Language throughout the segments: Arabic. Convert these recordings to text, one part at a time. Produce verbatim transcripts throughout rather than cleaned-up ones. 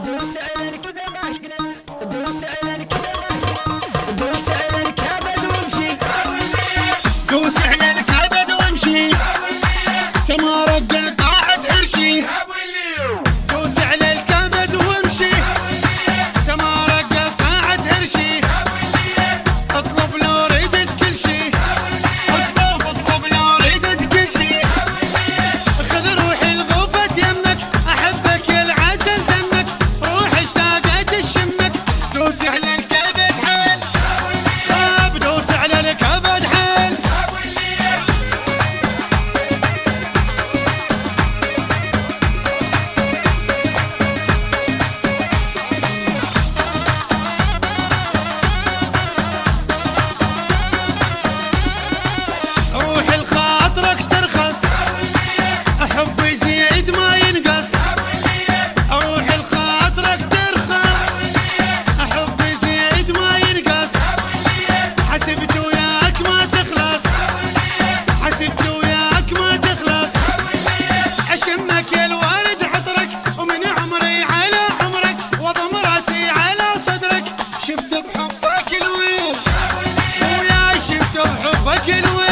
دوس على الكذا ماشكنا دوس على الكذا ماشكنا دوس على الكبد وامشي دوس على الكبد وامشي سما رقة طاحت عرشي دوس على الكبد وامشي سما رقة طاحت عرشي اطلب لو ريدت كل شي اطلب اطلب لو ريدت كل شي خذ روحي الغوفة يمك احبك يا العسل دمك روح اشتاقت الشمك دوس على الكبد حيل طاب دوس على الكبد حيل روح الخاطرك ترخص حبي يزيد ما ينقص روح الخاطرك ترخص حبي يزيد ما ينقص حسبت وياك ما تخلص حسبت وياك ما تخلص اشمك يا الوالد عطرك ومن عمري على عمرك واضم راسي على صدرك شفت بحبك الويل ويا شفت بحبك الويل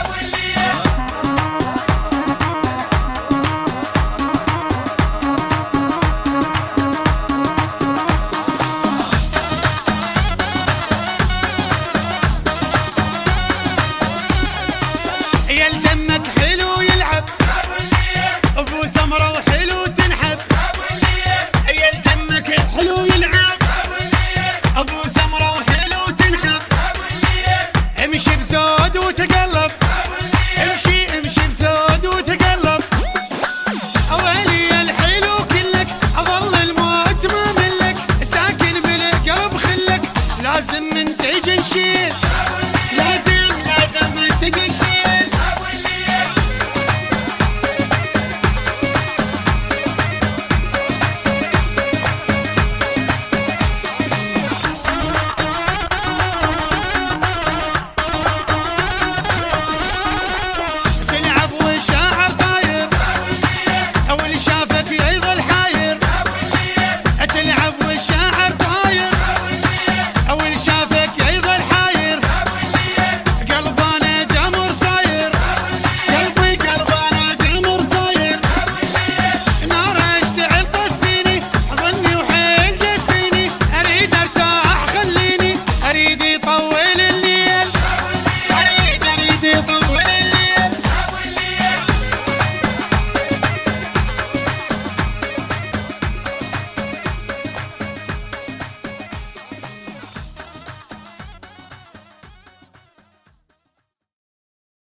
يا دمك حلو يلعب ابو سمره وحلو تنحب يا دمك حلو يلعب ابو سمره وحلو تنحب امشي بزود وتقلب امشي امشي بزود وتقلب اويلي الحلو كلك اظل الموت ما ملك ساكن بالقلب خلك لازم من تجي نشيل لازم لازم من تجي نشيل تلعب والشاعر طاير او اللي شافك